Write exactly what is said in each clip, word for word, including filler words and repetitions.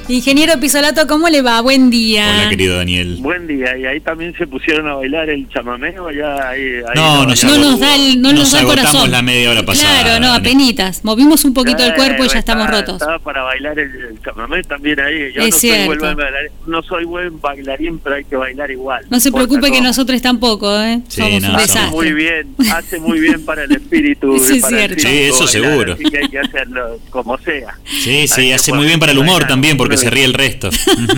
Ingeniero Pisolato, ¿cómo le va? Buen día. Hola, querido Daniel. Buen día. ¿Y ahí también se pusieron a bailar el chamamé o ya ahí, ahí no, no, nos, no nos da el, no nos da el corazón. la media hora pasada. Claro, no, apenitas. Movimos un poquito eh, el cuerpo y ya estamos estaba, rotos. Estaba para bailar el, el chamamé también ahí. Yo es no cierto. soy, buen bailarín, no soy buen bailarín, pero hay que bailar igual. No se preocupe que nosotros tampoco, ¿eh? Sí, somos no, un desastre. Hace muy bien, hace muy bien para el espíritu. Sí, para cierto. el Sí, eso bailar, seguro. Así que hay que hacerlo como sea. Sí, sí, hay hace muy bien para el humor también, porque se ríe el resto.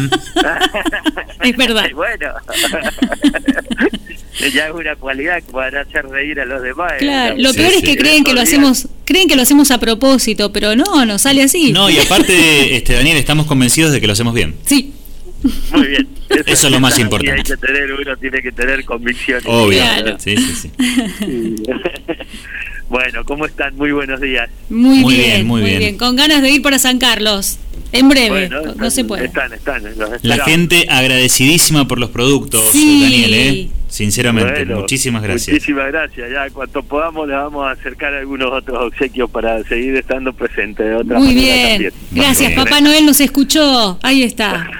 Es verdad. Bueno, ya es una cualidad que van a hacer reír a los demás. Claro, ¿no? lo Sí, peor sí. es que creen que lo hacemos, creen que lo hacemos a propósito, pero no, no sale así. No, y aparte, este Daniel, estamos convencidos de que lo hacemos bien. Sí. Muy bien. Eso, Eso es lo más importante. Hay que tener, uno tiene que tener convicciones. Obvio. Claro. Sí, sí, sí. Sí. Bueno, ¿cómo están? Muy buenos días. Muy, Muy bien, bien, muy bien. Con ganas de ir para San Carlos. En breve, Bueno, no están, se puede. Están, están. los La esperamos. gente agradecidísima por los productos, Sí. Daniel, ¿eh? Sinceramente, Bueno, muchísimas gracias. Muchísimas gracias. Ya cuanto podamos le vamos a acercar algunos otros obsequios para seguir estando presentes. De otra Muy manera bien. también. Gracias, Bien. Papá Noel nos escuchó. Ahí está.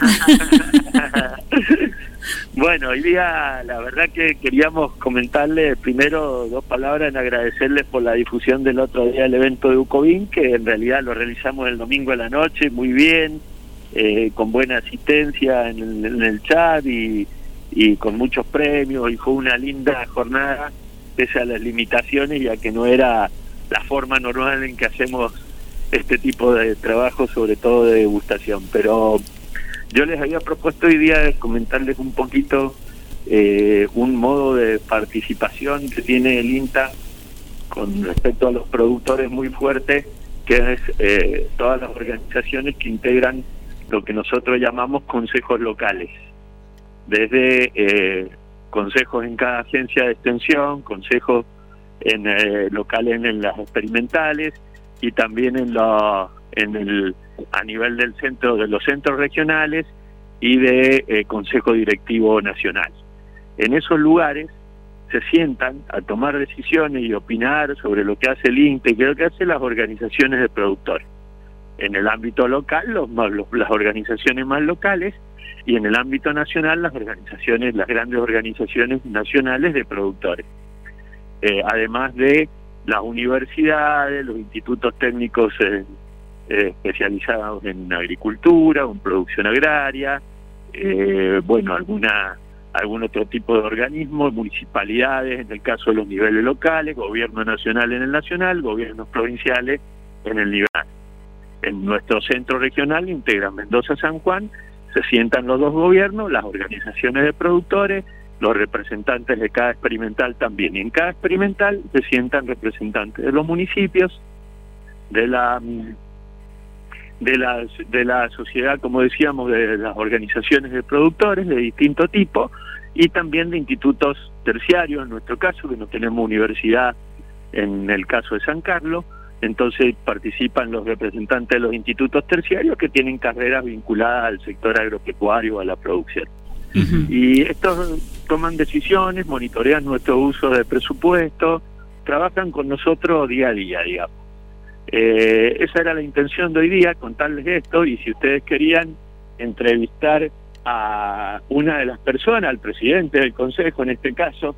Bueno, hoy día la verdad que queríamos comentarles primero dos palabras en agradecerles por la difusión del otro día del evento de Ucovin, que en realidad lo realizamos el domingo a la noche, muy bien, eh, con buena asistencia en el, en el chat y, y con muchos premios, y fue una linda jornada pese a las limitaciones, ya que no era la forma normal en que hacemos este tipo de trabajo, sobre todo de degustación, pero yo les había propuesto hoy día comentarles un poquito eh, un modo de participación que tiene el INTA con respecto a los productores muy fuerte, que es eh, todas las organizaciones que integran lo que nosotros llamamos consejos locales, desde eh, consejos en cada agencia de extensión, consejos en eh, locales en, en las experimentales y también en la en el a nivel del centro de los centros regionales y de eh, Consejo Directivo Nacional. En esos lugares se sientan a tomar decisiones y opinar sobre lo que hace el INTA y lo que hacen las organizaciones de productores. En el ámbito local, los, los, las organizaciones más locales, y en el ámbito nacional, las organizaciones, las grandes organizaciones nacionales de productores. Eh, además de las universidades, los institutos técnicos eh, Eh, especializados en agricultura, en producción agraria, eh, bueno, alguna algún otro tipo de organismos, municipalidades, en el caso de los niveles locales, gobierno nacional en el nacional, gobiernos provinciales en el nivel. En nuestro centro regional, integra Mendoza-San Juan, se sientan los dos gobiernos, las organizaciones de productores, los representantes de cada experimental también, y en cada experimental se sientan representantes de los municipios, de la de la, de la sociedad, como decíamos, de las organizaciones de productores de distinto tipo, y también de institutos terciarios, en nuestro caso, que no tenemos universidad en el caso de San Carlos, entonces participan los representantes de los institutos terciarios que tienen carreras vinculadas al sector agropecuario, a la producción. Uh-huh. Y estos toman decisiones, monitorean nuestro uso de presupuesto, trabajan con nosotros día a día, digamos. Eh, esa era la intención de hoy día, contarles esto, y si ustedes querían entrevistar a una de las personas, al presidente del consejo en este caso,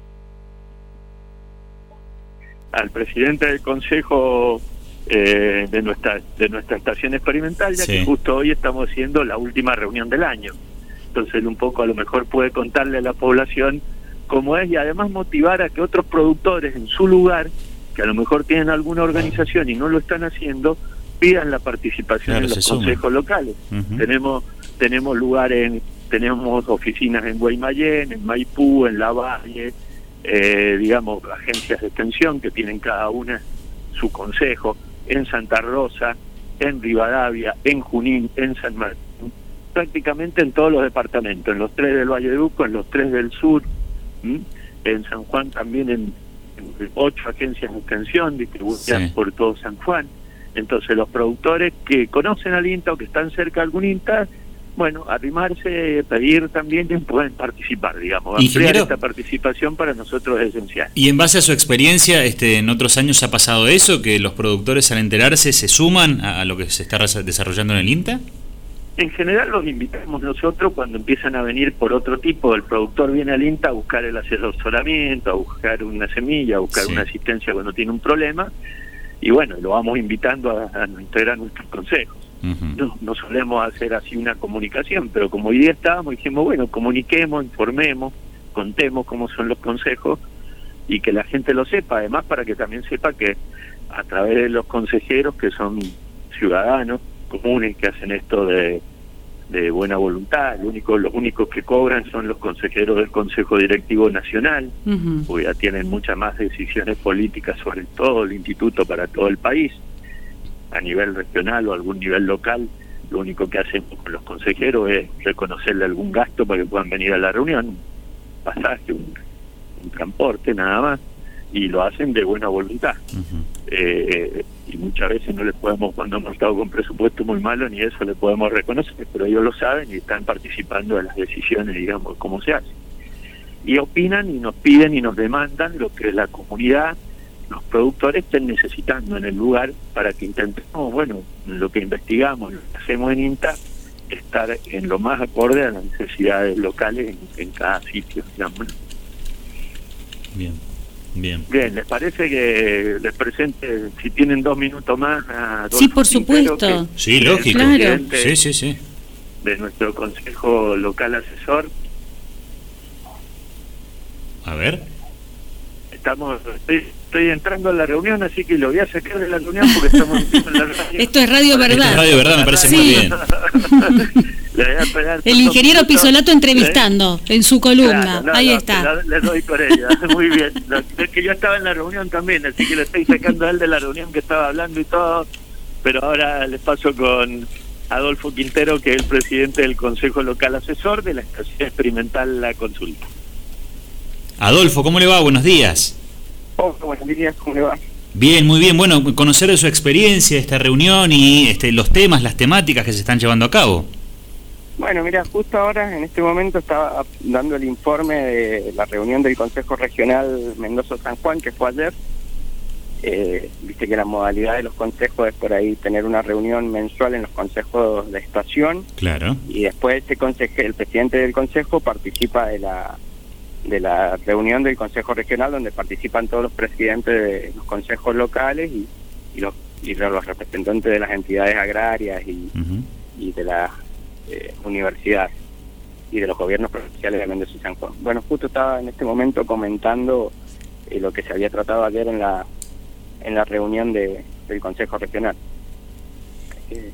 al presidente del consejo eh, de nuestra de nuestra estación experimental, ya sí. que justo hoy estamos haciendo la última reunión del año, entonces un poco a lo mejor puede contarle a la población cómo es, y además motivar a que otros productores en su lugar, que a lo mejor tienen alguna organización y no lo están haciendo, pidan la participación claro, en los consejos suma. locales. Uh-huh. Tenemos tenemos lugar en, tenemos oficinas en Guaymallén, en Maipú, en Lavalle, eh, digamos, agencias de extensión que tienen cada una su consejo, en Santa Rosa, en Rivadavia, en Junín, en San Martín, prácticamente en todos los departamentos, en los tres del Valle de Uco, en los tres del sur, ¿m? En San Juan también en ocho agencias de extensión distribuidas sí. por todo San Juan. Entonces los productores que conocen al INTA o que están cerca de algún INTA, bueno, arrimarse, pedir también que pueden participar, digamos. Ampliar Ingeniero, esta participación para nosotros es esencial. Y en base a su experiencia, este, ¿en otros años ha pasado eso, que los productores al enterarse se suman a, a lo que se está desarrollando en el INTA? En general los invitamos nosotros cuando empiezan a venir por otro tipo. El productor viene al INTA a buscar el asesoramiento, a buscar una semilla, a buscar sí. una asistencia cuando tiene un problema, y bueno, lo vamos invitando a, a integrar nuestros consejos. Uh-huh. No, no solemos hacer así una comunicación, pero como hoy día estábamos, dijimos, bueno, comuniquemos, informemos, contemos cómo son los consejos y que la gente lo sepa, además para que también sepa que a través de los consejeros, que son ciudadanos comunes que hacen esto de, de buena voluntad, lo único, los únicos que cobran son los consejeros del Consejo Directivo Nacional, uh-huh. porque ya tienen muchas más decisiones políticas sobre todo el instituto para todo el país. A nivel regional o algún nivel local, lo único que hacemos con los consejeros es reconocerle algún gasto para que puedan venir a la reunión, un pasaje, un, un transporte, nada más, y lo hacen de buena voluntad. Uh-huh. eh, y muchas veces no les podemos, cuando hemos estado con presupuesto muy malo, ni eso le podemos reconocer, pero ellos lo saben y están participando de las decisiones, digamos, cómo se hace. Y opinan y nos piden y nos demandan lo que la comunidad, los productores estén necesitando en el lugar para que intentemos, bueno, lo que investigamos, lo que hacemos en INTA, estar en lo más acorde a las necesidades locales en, en cada sitio, digamos. Bien, bien. Bien, ¿les parece que les presente, si tienen dos minutos más, a Adolfo Sí, por Quintero, supuesto. que Sí, lógico. Claro. Sí, sí, sí. de nuestro Consejo Local Asesor? A ver. Estamos, estoy, estoy entrando a la reunión, así que lo voy a sacar de la reunión porque estamos en la radio. Esto es Radio Esto Verdad. es Radio Verdad, me parece Sí. muy bien. Le voy a pegar El ingeniero dos minutos. Pisolato entrevistando en su columna. Claro, no, Ahí no, está. Le, le doy con ella, muy bien. Lo- Es que yo estaba en la reunión también, así que le estoy sacando a él de la reunión que estaba hablando y todo, pero ahora les paso con Adolfo Quintero, que es el presidente del Consejo Local Asesor de la Estación Experimental La Consulta. Adolfo, ¿cómo le va? Buenos días. Oh, buenos días, ¿cómo le va? Bien, muy bien. Bueno, conocer de su experiencia, esta reunión y este, los temas, las temáticas que se están llevando a cabo. Bueno, mira, justo ahora, en este momento, estaba dando el informe de la reunión del Consejo Regional Mendoza-San Juan, que fue ayer. Eh, viste que la modalidad de los consejos es por ahí tener una reunión mensual en los consejos de estación, Claro. y después este conseje, el presidente del consejo participa de la de la reunión del Consejo Regional, donde participan todos los presidentes de los consejos locales y, y, los, y los representantes de las entidades agrarias y, Uh-huh. y de las eh, universidades y de los gobiernos provinciales de Mendoza y San Juan. Bueno, justo estaba en este momento comentando eh, lo que se había tratado ayer en la en la reunión de, del Consejo Regional. Eh,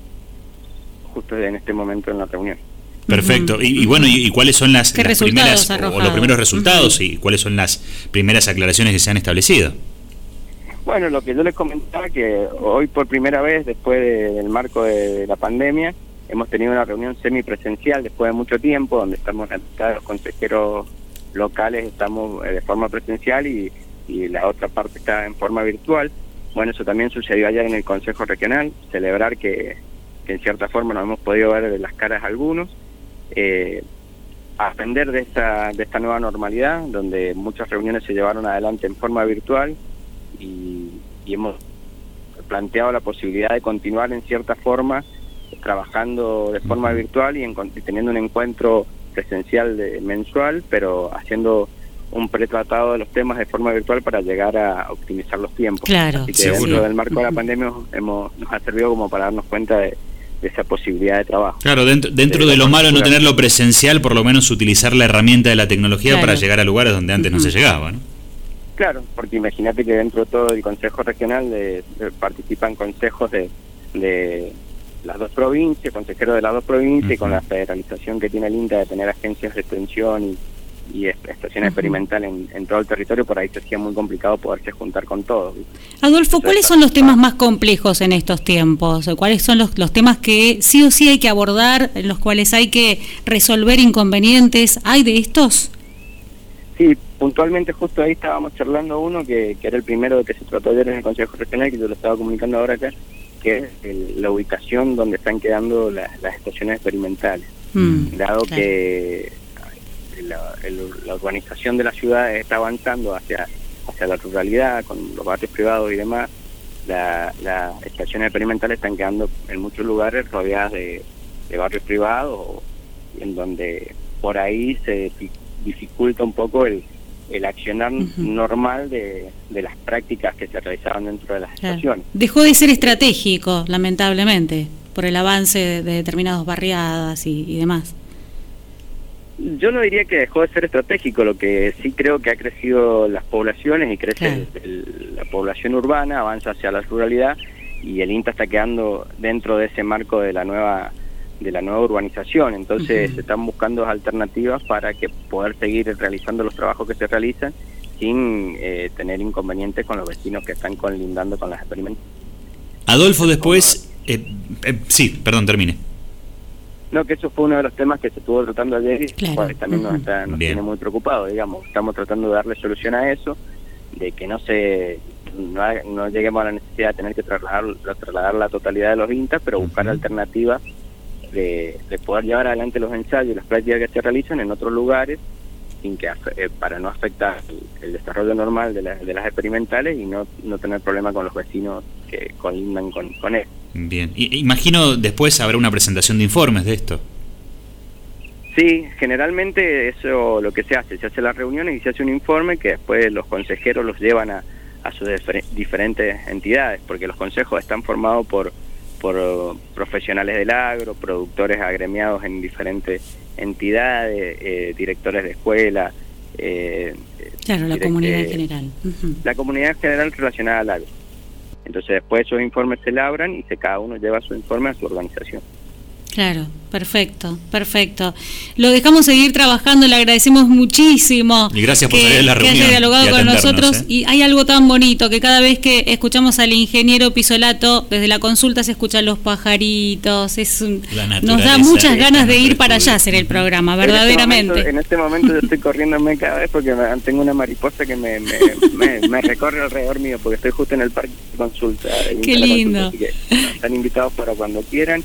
justo en este momento en la reunión. Perfecto. Y, y bueno, y, y cuáles son las, ¿Qué las resultados primeras o, o arrojados? los primeros resultados y cuáles son las primeras aclaraciones que se han establecido? Bueno, lo que yo les comentaba, que hoy por primera vez, después de- del marco de la pandemia, hemos tenido una reunión semipresencial después de mucho tiempo, donde estamos la mitad de los consejeros locales, estamos eh, de forma presencial y, y la otra parte está en forma virtual. Bueno, eso también sucedió ayer en el Consejo Regional, celebrar que, que en cierta forma nos hemos podido ver de las caras a algunos, eh, aprender de esta, de esta nueva normalidad, donde muchas reuniones se llevaron adelante en forma virtual, y, y hemos planteado la posibilidad de continuar en cierta forma trabajando de forma Ujú. virtual y, en, y teniendo un encuentro presencial de, mensual, pero haciendo un pretratado de los temas de forma virtual para llegar a optimizar los tiempos. Claro. Así que Seguro. dentro del marco de la pandemia hemos, nos ha servido como para darnos cuenta de, de esa posibilidad de trabajo. Claro, dentro, dentro Eh, de lo malo no claro. tenerlo presencial, por lo menos utilizar la herramienta de la tecnología Claro. para llegar a lugares donde antes no Ujú. se llegaba, ¿no? Claro, porque imagínate que dentro de todo el Consejo Regional de, de- participan consejos de, de las dos provincias, consejeros de las dos provincias, y con Ujú. la federalización que tiene el INTA de tener agencias de extensión y, y est- estaciones Ujú. experimentales en, en todo el territorio, por ahí se hacía muy complicado poderse juntar con todos. ¿viste? Adolfo, ¿cuáles son los temas más complejos en estos tiempos? ¿Cuáles son los, los temas que sí o sí hay que abordar, en los cuales hay que resolver inconvenientes? ¿Hay de estos? Sí, puntualmente justo ahí estábamos charlando uno que, que era el primero de que se trató ayer en el Consejo Regional, que yo lo estaba comunicando ahora acá, que es el- la ubicación donde están quedando la- las estaciones experimentales. Mm, Dado claro. que la, el- la urbanización de la ciudad está avanzando hacia hacia la ruralidad, con los barrios privados y demás, la- las estaciones experimentales están quedando en muchos lugares rodeadas de, de barrios privados, en donde por ahí se dificulta un poco el, el accionar uh-huh. normal de, de las prácticas que se realizaban dentro de las claro. estaciones. Dejó de ser estratégico, lamentablemente, por el avance de, de determinadas barriadas y, y demás. Yo no diría que dejó de ser estratégico, lo que sí creo que ha crecido las poblaciones y crece claro. el, el, la población urbana, avanza hacia la ruralidad y el INTA está quedando dentro de ese marco de la nueva de la nueva urbanización, entonces uh-huh. se están buscando alternativas para que poder seguir realizando los trabajos que se realizan sin eh, tener inconvenientes con los vecinos que están colindando con las experimentos. Adolfo, después, eh, eh, sí, perdón, termine. No, que eso fue uno de los temas que se estuvo tratando ayer y claro. pues, también uh-huh. nos, está, nos tiene muy preocupados, digamos. Estamos tratando de darle solución a eso, de que no se no, no lleguemos a la necesidad de tener que trasladar, trasladar la totalidad de los INTA, pero uh-huh. buscar alternativas de, de poder llevar adelante los ensayos y las prácticas que se realizan en otros lugares sin que eh, para no afectar el, el desarrollo normal de, la, de las experimentales y no, no tener problema con los vecinos que colindan con, con él. Bien, y, imagino después habrá una presentación de informes de esto. Sí, generalmente eso lo que se hace, se hace las reuniones y se hace un informe que después los consejeros los llevan a, a sus difer- diferentes entidades, porque los consejos están formados por, por profesionales del agro, productores agremiados en diferentes entidades, eh, directores de escuela. Eh, claro, la direct- comunidad eh, en general. Uh-huh. La comunidad en general relacionada al agro. Entonces después esos informes se labran y se, cada uno lleva su informe a su organización. Claro, perfecto, perfecto. Lo dejamos seguir trabajando, le agradecemos muchísimo. Y gracias por que, salir de la reunión. Que haya dialogado con nosotros. ¿eh? Y hay algo tan bonito que cada vez que escuchamos al ingeniero Pisolato, desde la consulta se escuchan los pajaritos. Es un, nos da muchas ganas de ir para allá a hacer el programa, verdaderamente. En este momento, en este momento yo estoy corriéndome cada vez porque me, tengo una mariposa que me, me, me, me recorre alrededor mío porque estoy justo en el parque de consulta. Qué lindo. Consulta, así que están invitados para cuando quieran.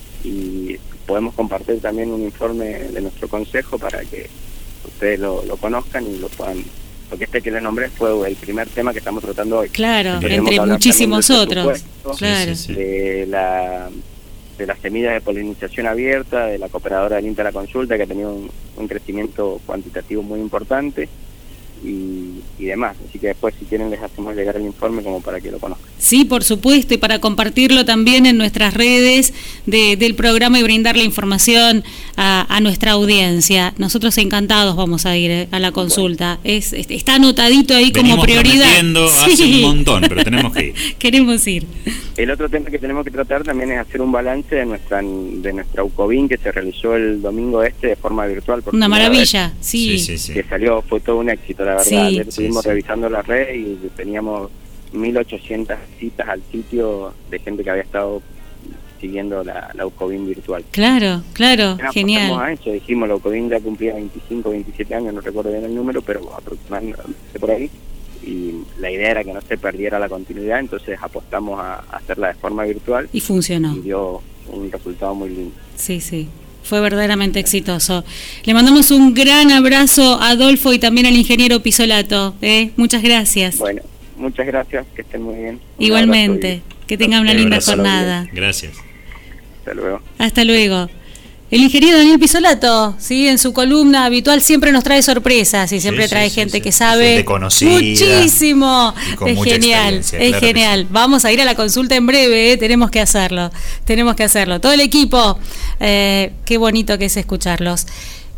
Y podemos compartir también un informe de nuestro consejo para que ustedes lo, lo conozcan y lo puedan, porque este que les nombré fue el primer tema que estamos tratando hoy. Claro, entre muchísimos otros. Claro. Sí, sí, sí. De la de las semillas de polinización abierta, de la cooperadora del INTA La Consulta, que ha tenido un, un crecimiento cuantitativo muy importante. Y, y demás, así que después si quieren les hacemos llegar el informe como para que lo conozcan. Sí, por supuesto, y para compartirlo también en nuestras redes de, del programa y brindarle información a, a nuestra audiencia. Nosotros encantados vamos a ir eh, a la consulta. Bueno. Es, es, está anotadito ahí como prioridad. Sí. Hace un montón, pero tenemos que ir. Queremos ir. El otro tema que tenemos que tratar también es hacer un balance de nuestra de nuestra UCOBIN que se realizó el domingo este de forma virtual. Una maravilla, sí. Sí, sí, sí. Que salió, fue todo un éxito, la verdad. Sí. Ayer estuvimos sí, sí. revisando la red y teníamos mil ochocientas citas al sitio de gente que había estado siguiendo la, la UCOBIN virtual. Claro, claro, ya genial. A eso, dijimos, la UCOBIN ya cumplía veinticinco, veintisiete años, no recuerdo bien el número, pero aproximadamente por ahí. Y la idea era que no se perdiera la continuidad, entonces apostamos a, a hacerla de forma virtual. Y funcionó. Y dio un resultado muy lindo. Sí, sí. Fue verdaderamente exitoso. Le mandamos un gran abrazo a Adolfo y también al ingeniero Pisolato. ¿eh? Muchas gracias. Bueno, muchas gracias, que estén muy bien. Un Igualmente, y... que tengan una un linda jornada. Gracias. Hasta luego. Hasta luego. El ingeniero Daniel Pisolato, ¿sí? En su columna habitual siempre nos trae sorpresas y siempre sí, trae sí, gente sí, que sí. sabe gente conocida, muchísimo. Es genial, es claro genial. Sí. Vamos a ir a la consulta en breve, ¿eh? tenemos que hacerlo, tenemos que hacerlo. Todo el equipo, eh, qué bonito que es escucharlos.